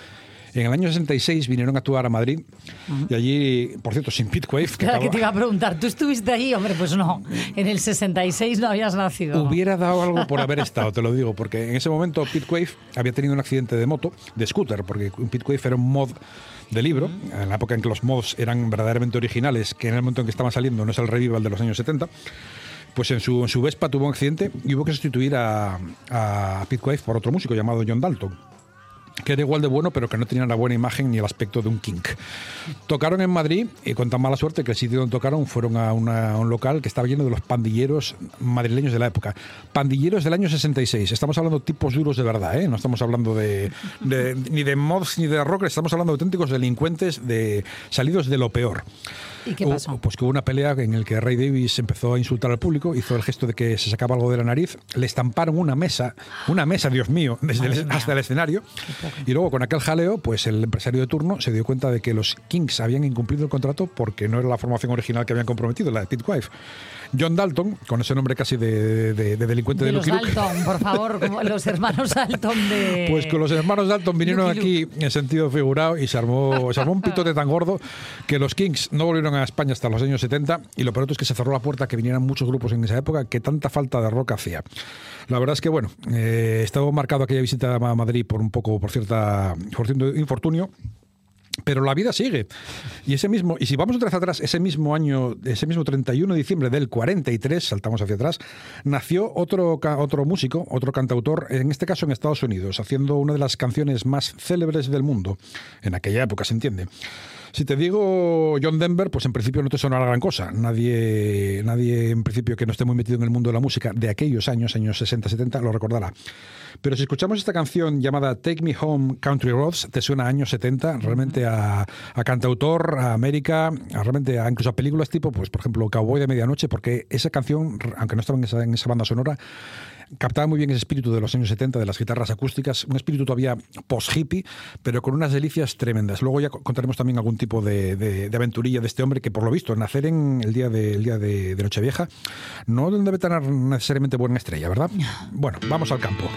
En el año sesenta y seis vinieron a actuar a Madrid uh-huh. y allí, por cierto, sin Pete Quaife... Que, claro, acaba... que te iba a preguntar, ¿tú estuviste allí? Hombre, pues no, en el sesenta y seis no habías nacido. Hubiera dado algo por haber estado, te lo digo, porque en ese momento Pete Quaife había tenido un accidente de moto, de scooter, porque Pete Quaife era un mod de libro, uh-huh. en la época en que los mods eran verdaderamente originales, que en el momento en que estaban saliendo no es el revival de los años setenta. Pues en su, en su Vespa tuvo un accidente y hubo que sustituir a, a Pete Quaife por otro músico llamado John Dalton, que era igual de bueno, pero que no tenía la buena imagen ni el aspecto de un kink. Tocaron en Madrid y con tan mala suerte que el sitio donde tocaron fueron a, una, a un local que estaba lleno de los pandilleros madrileños de la época. Pandilleros del año sesenta y seis. Estamos hablando de tipos duros de verdad, ¿eh? No estamos hablando de, de ni de mods ni de rockers, estamos hablando de auténticos delincuentes de, salidos de lo peor. ¿Y qué pasó? Hubo, pues que hubo una pelea en la que Ray Davies empezó a insultar al público, hizo el gesto de que se sacaba algo de la nariz, le estamparon una mesa, una mesa, Dios mío, desde el, hasta el escenario, y luego con aquel jaleo, pues el empresario de turno se dio cuenta de que los Kings habían incumplido el contrato porque no era la formación original que habían comprometido, la de Pete Quaife. John Dalton, con ese nombre casi de, de, de delincuente de, de los Lucky Luke. Dalton, por favor, como los hermanos Dalton de... Pues con los hermanos Dalton vinieron Lucky aquí Luke. En sentido figurado y se armó, se armó un pitote tan gordo que los Kings no volvieron a España hasta los años setenta y lo peor es que se cerró la puerta a que vinieran muchos grupos en esa época que tanta falta de rock hacía. La verdad es que, bueno, eh, estaba marcado aquella visita a Madrid por un poco, por cierta, por cierto infortunio. Pero la vida sigue. Y ese mismo, y si vamos otra vez atrás, ese mismo año, ese mismo treinta y uno de diciembre del cuarenta y tres, saltamos hacia atrás, nació otro, otro músico, otro cantautor, en este caso en Estados Unidos, haciendo una de las canciones más célebres del mundo. En aquella época, se entiende. Si te digo John Denver, pues en principio no te sonará gran cosa. Nadie, nadie en principio que no esté muy metido en el mundo de la música de aquellos años, años sesenta, setenta, lo recordará. Pero si escuchamos esta canción llamada Take Me Home Country Roads, te suena a años setenta, realmente a, a cantautor, a América, a realmente a incluso a películas tipo, pues por ejemplo, Cowboy de Medianoche, porque esa canción, aunque no estaba en esa, en esa banda sonora, captaba muy bien ese espíritu de los años setenta, de las guitarras acústicas, un espíritu todavía post-hippie, pero con unas delicias tremendas. Luego ya contaremos también algún tipo de, de, de aventurilla de este hombre que, por lo visto, nacer en el día de, el día de, de Nochevieja no debe tener necesariamente buena estrella, ¿verdad? Bueno, vamos al campo.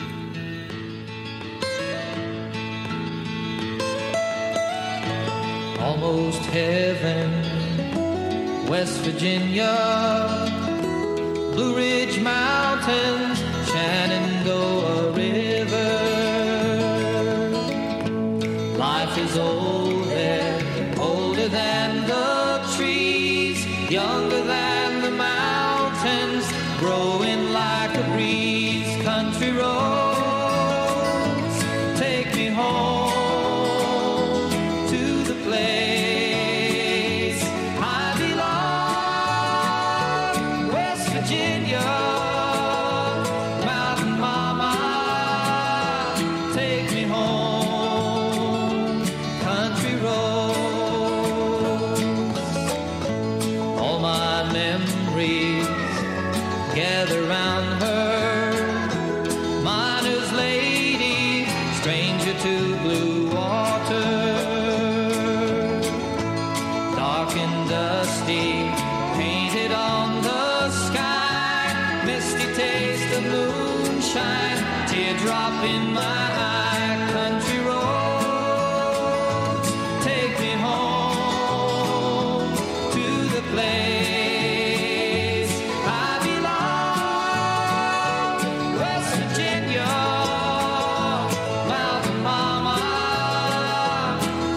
Almost heaven, West Virginia, Blue Ridge Mountains, Shenandoah River. Life is old there, older than the trees, younger than the mountains, growing like a breeze. Country roads, take me home. Teardrop in my eye, country roads, take me home to the place I belong. West Virginia, Mountain Mama,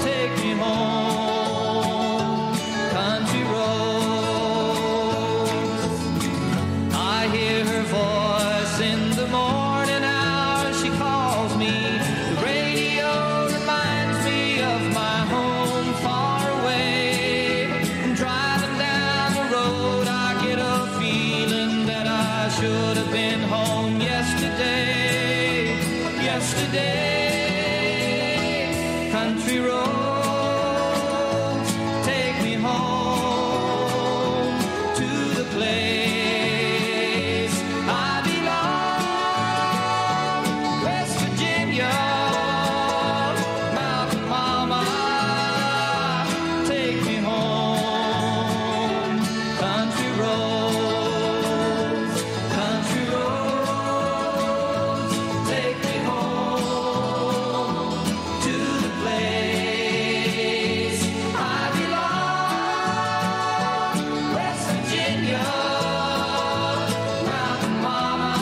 country roads take me home to the place I belong. West Virginia, mountain mama, take me home. Country roads, country roads, take me home to the place I belong. West Virginia, mountain mama,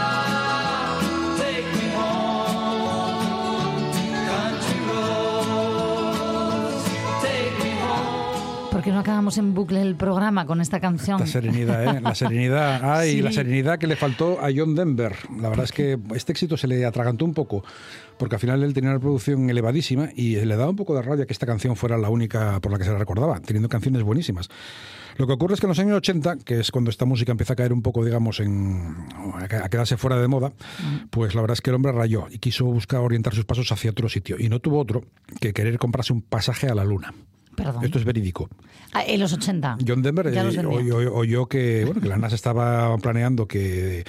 take me home. Country roads, take me home. ¿Por qué no acabamos en bucle el programa con esta canción? La serenidad, ¿eh? La serenidad. Ay, Sí. la serenidad que le faltó a John Denver. La verdad es que este éxito se le atragantó un poco, porque al final él tenía una producción elevadísima y le daba un poco de rabia que esta canción fuera la única por la que se le recordaba, teniendo canciones buenísimas. Lo que ocurre es que en los años ochenta, que es cuando esta música empieza a caer un poco, digamos, en, a quedarse fuera de moda, pues la verdad es que el hombre rayó y quiso buscar orientar sus pasos hacia otro sitio. Y no tuvo otro que querer comprarse un pasaje a la luna. Perdón. Esto es verídico. Ah, en los ochenta. John Denver Ya eh, los tenía. oy- oy- oyó que, bueno, que la NASA estaba planeando que eh,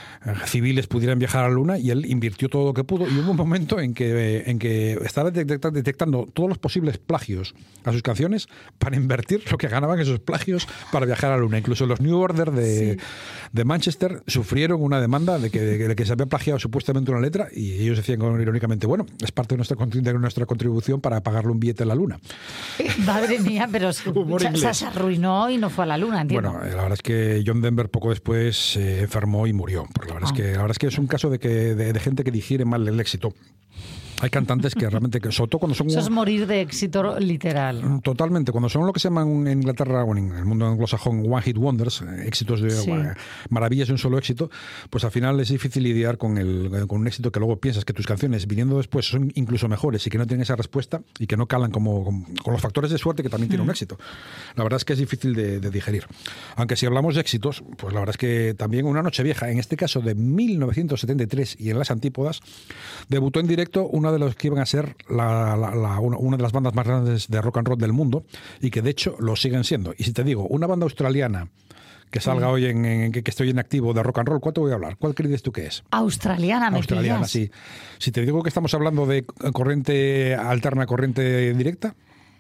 civiles pudieran viajar a la Luna y él invirtió todo lo que pudo y hubo un momento en que, en que estaba detecta- detectando todos los posibles plagios a sus canciones para invertir lo que ganaban esos plagios para viajar a la Luna. Incluso los New Order de, de Manchester sufrieron una demanda de que, de que se había plagiado supuestamente una letra y ellos decían irónicamente, bueno, es parte de nuestra, contribu- de nuestra contribución para pagarle un billete a la Luna. Madre mía, pero se, Humor se- inglés. se arruinó y no fue a la luna, entiendo. Bueno, eh, la verdad es que John Denver poco después se enfermó y murió. Porque la verdad, Ah. es que, la verdad es que es un caso de, que, de, de gente que digiere mal el éxito. Hay cantantes que realmente, que, sobre todo cuando son... Eso es morir de éxito literal. Totalmente, cuando son lo que se llaman en Inglaterra o en el mundo anglosajón One Hit Wonders, eh, éxitos de Sí. eh, maravillas de un solo éxito, pues al final es difícil lidiar con, el, con un éxito que luego piensas que tus canciones viniendo después son incluso mejores y que no tienen esa respuesta y que no calan como, como- con los factores de suerte que también tiene un éxito. La verdad es que es difícil de, de digerir. Aunque si hablamos de éxitos, pues la verdad es que también Una noche vieja, en este caso de mil novecientos setenta y tres y en las antípodas, debutó en directo uno de los que iban a ser la- la- la- una, una de las bandas más grandes de rock and roll del mundo y que de hecho lo siguen siendo. Y si te digo, una banda australiana que salga hoy en, en- que, que estoy en activo de rock and roll, ¿cuál te voy a hablar? ¿Cuál crees tú que es? Australiana, me Australiana, pillas. sí. Si te digo que estamos hablando de corriente alterna, corriente directa,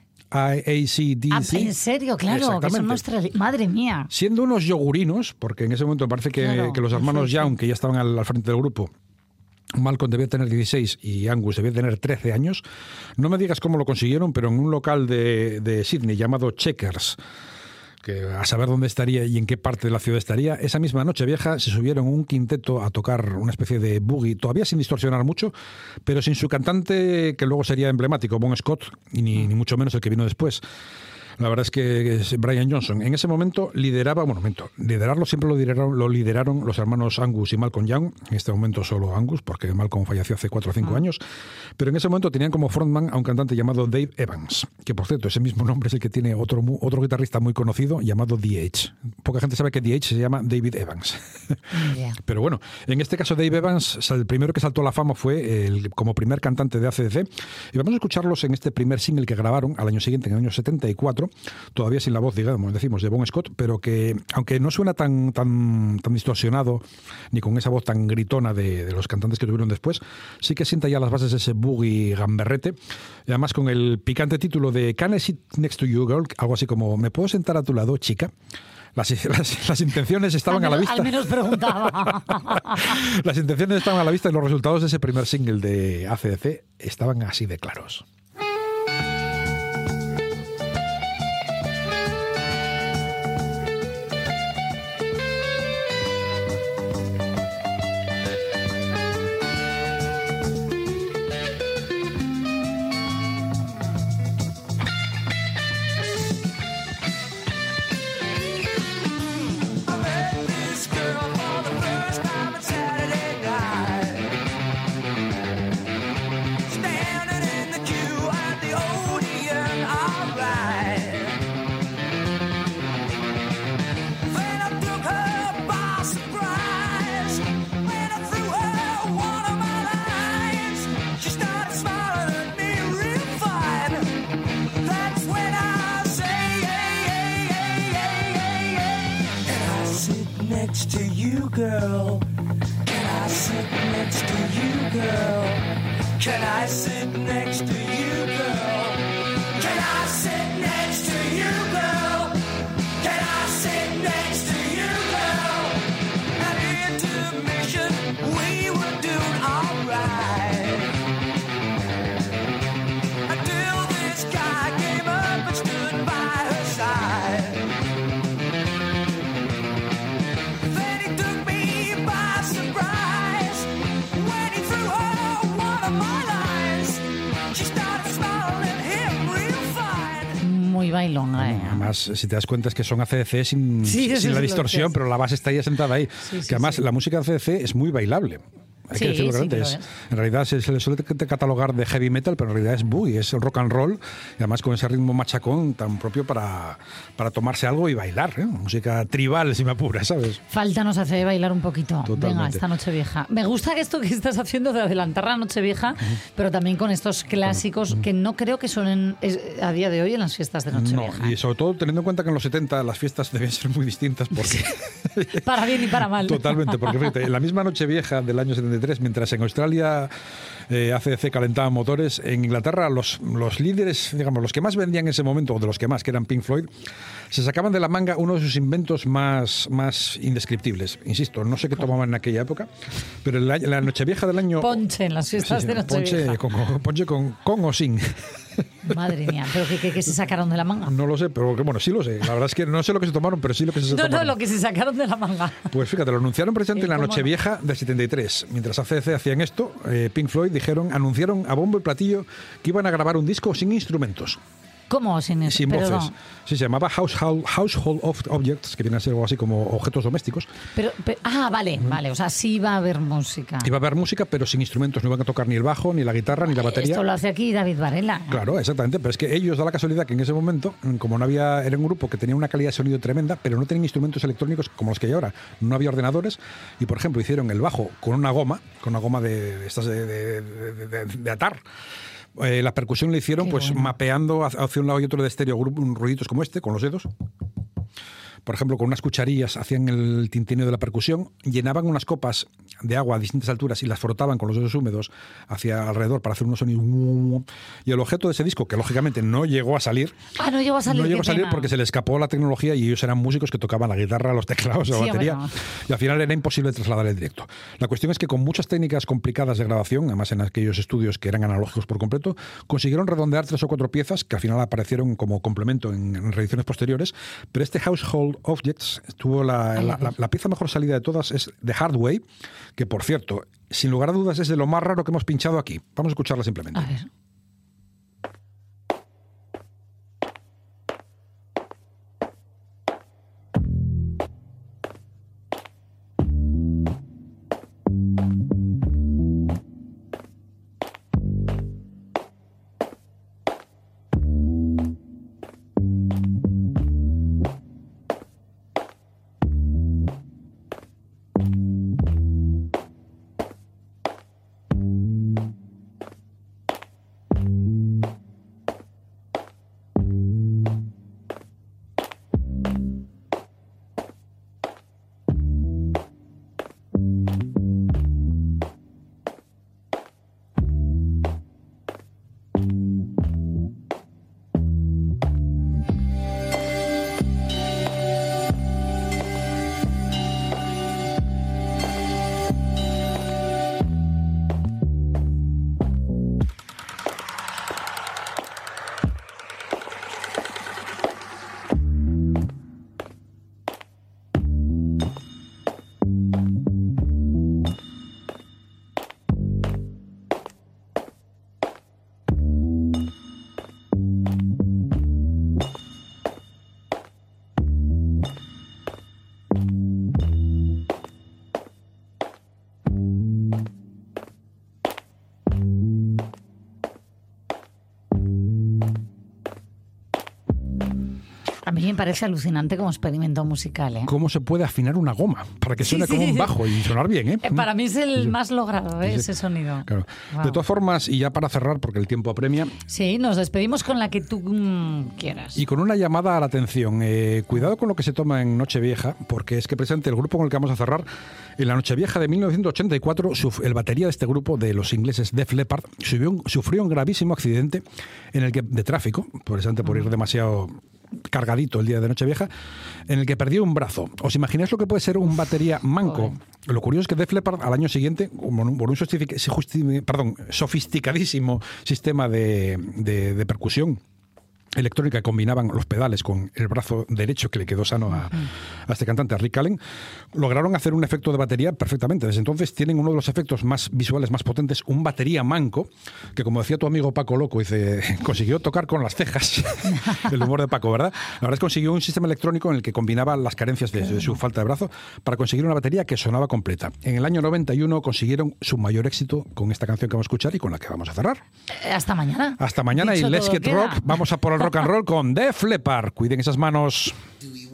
A C D Ah, C. en serio, claro, que son Exactamente. australianos. Madre mía. Siendo unos yogurinos, porque en ese momento me parece que, Claro, que los hermanos sí, sí. Young, que ya estaban al, al frente del grupo, Malcolm debía tener dieciséis y Angus debía tener trece años. No me digas cómo lo consiguieron, pero en un local de, de Sydney llamado Checkers, que a saber dónde estaría y en qué parte de la ciudad estaría, esa misma noche vieja se subieron un quinteto a tocar una especie de boogie, todavía sin distorsionar mucho, pero sin su cantante, que luego sería emblemático, Bon Scott, y ni, ni mucho menos el que vino después. La verdad es que es Brian Johnson en ese momento lideraba, bueno, momento, liderarlo siempre lo lideraron, lo lideraron los hermanos Angus y Malcolm Young, en este momento solo Angus, porque Malcolm falleció hace cuatro o cinco años, pero en ese momento tenían como frontman a un cantante llamado Dave Evans, que por cierto, ese mismo nombre es el que tiene otro, mu- otro guitarrista muy conocido llamado D H. Poca gente sabe que D H se llama David Evans. Ni idea. Pero bueno, en este caso Dave Evans, el primero que saltó a la fama fue el, como primer cantante de A C D C. Y vamos a escucharlos en este primer single que grabaron al año siguiente, en el año setenta y cuatro, todavía sin la voz, digamos, decimos, de Bon Scott, pero que, aunque no suena tan, tan, tan distorsionado, ni con esa voz tan gritona de, de los cantantes que tuvieron después, sí que sienta ya las bases de ese boogie gamberrete, y además con el picante título de Can I Sit Next to You, Girl? Algo así como, ¿me puedo sentar a tu lado, chica? Las, las, las intenciones estaban al a la menos, vista. al menos preguntaba. Las intenciones estaban a la vista y los resultados de ese primer single de A C D C estaban así de claros. I met this girl for the first time on Saturday night. Standing in the queue girl? Can I sit next to you, girl? Can I sit next to you, girl? Can I sit next to you, girl? Can I sit next to you, girl? At intermission, we were doing alright. Until this guy came up and stood by her side. Then he took me by surprise when he threw her one of my lines. She started smiling at him real fine. Muy bailonga, ¿eh? Además, si te das cuenta es que son A C D C sin, Sí, eso sin es la lo distorsión, que es. pero la base está ahí sentada ahí. Sí, sí, que además sí. la música de A C D C es muy bailable. Hay Sí, que decirlo sí claramente. que lo Es- es. en realidad se, se le suele catalogar de heavy metal, pero en realidad es boogie, es el rock and roll, y además con ese ritmo machacón tan propio para, para tomarse algo y bailar, ¿eh? Música tribal, si me apuras, ¿sabes? Falta nos hace bailar un poquito. Totalmente. Venga, esta noche vieja. Me gusta que esto que estás haciendo de adelantar la noche vieja, pero también con estos clásicos que no creo que suenen es- a día de hoy en las fiestas de noche No, vieja. y sobre todo teniendo en cuenta que en los setenta las fiestas deben ser muy distintas porque... Para bien y para mal. Totalmente, porque fíjate, en la misma noche vieja del año setenta y tres, mientras en Australia eh, A C D C calentaba motores, en Inglaterra los, los líderes, digamos, los que más vendían en ese momento, o de los que más, que eran Pink Floyd, se sacaban de la manga uno de sus inventos más, más indescriptibles. Insisto, no sé qué tomaban en aquella época, pero en la, en la Nochevieja del año... Ponche en las fiestas Sí, de noche ponche, vieja. con, con- ponche con, con o sin. Madre mía, pero ¿qué, qué, qué se sacaron de la manga? No lo sé, pero que, bueno, sí lo sé. La verdad es que no sé lo que se tomaron, pero sí lo que se No, tomaron. no, lo que se sacaron de la manga. Pues fíjate, lo anunciaron precisamente en ¿Y la cómo no? Nochevieja del setenta y tres. Mientras A C D C hacían esto, eh, Pink Floyd dijeron, anunciaron a bombo y platillo que iban a grabar un disco sin instrumentos, ¿Cómo sin eso? sin Pero voces. no. Sí, se llamaba Household, Household of Objects, que viene a ser algo así como objetos domésticos. Pero, pero- ah, vale, vale. O sea, sí va a haber música. Iba a haber música, pero sin instrumentos. No iban a tocar ni el bajo, ni la guitarra, ni la batería. Esto lo hace aquí David Varela. Claro, exactamente, pero es que ellos da la casualidad que en ese momento, como no había, era un grupo que tenía una calidad de sonido tremenda, pero no tenían instrumentos electrónicos como los que hay ahora, no había ordenadores, y por ejemplo hicieron el bajo con una goma, con una goma de, de estas de, de- de- de- de atar. Eh, la percusión le hicieron Qué pues bueno. mapeando hacia hacia un lado y otro de estéreo gru- ruiditos como este, con los dedos. Por ejemplo, con unas cucharillas hacían el tintineo de la percusión, llenaban unas copas de agua a distintas alturas y las frotaban con los dedos húmedos hacia alrededor para hacer unos sonidos. Y el objeto de ese disco, que lógicamente no llegó a salir, Ah, no llegó a salir. no llegó qué a salir pena. porque se le escapó la tecnología y ellos eran músicos que tocaban la guitarra, los teclados, la Sí, batería. bueno. Y al final era imposible trasladar el directo. La cuestión es que con muchas técnicas complicadas de grabación, además en aquellos estudios que eran analógicos por completo, consiguieron redondear tres o cuatro piezas que al final aparecieron como complemento en, en reediciones posteriores. Pero este Household Objects tuvo la, la, la- la pieza mejor salida de todas, es The Hard Way, que por cierto, sin lugar a dudas es de lo más raro que hemos pinchado aquí. Vamos a escucharla simplemente. A ver. mí me parece alucinante como experimento musical, ¿eh? ¿Cómo se puede afinar una goma para que suene Sí, como sí. un bajo y sonar bien? ¿eh? Eh, Para mí es el Sí. más logrado, ¿eh? Sí, sí. Ese sonido. Claro. Wow. De todas formas, y ya para cerrar, porque el tiempo apremia, Sí, nos despedimos con la que tú mm, quieras. y con una llamada a la atención. Eh, cuidado con lo que se toma en Nochevieja, porque es que presente el grupo con el que vamos a cerrar, en la Nochevieja de mil novecientos ochenta y cuatro, suf- el batería de este grupo, de los ingleses Def Leppard, subió un- sufrió un gravísimo accidente en el que, de tráfico, precisamente por ir demasiado cargadito el día de Nochevieja, en el que perdió un brazo. ¿Os imagináis lo que puede ser un batería manco? Joder. Lo curioso es que Def Leppard al año siguiente, como un- por un sofistici- justi- perdón, sofisticadísimo sistema de, de- de percusión electrónica que combinaban los pedales con el brazo derecho que le quedó sano a, a este cantante, a Rick Allen, lograron hacer un efecto de batería perfectamente. Desde entonces tienen uno de los efectos más visuales, más potentes, un batería manco, que como decía tu amigo Paco Loco, dice, consiguió tocar con las cejas, el humor de Paco, ¿verdad? La verdad es que consiguió un sistema electrónico en el que combinaba las carencias de, de su falta de brazo para conseguir una batería que sonaba completa. En el año noventa y uno consiguieron su mayor éxito con esta canción que vamos a escuchar y con la que vamos a cerrar. Eh, Hasta mañana. Hasta mañana Dicho y Let's todo Get queda. Rock. Vamos a por el rock and roll con Def Leppard. Cuiden esas manos. Do you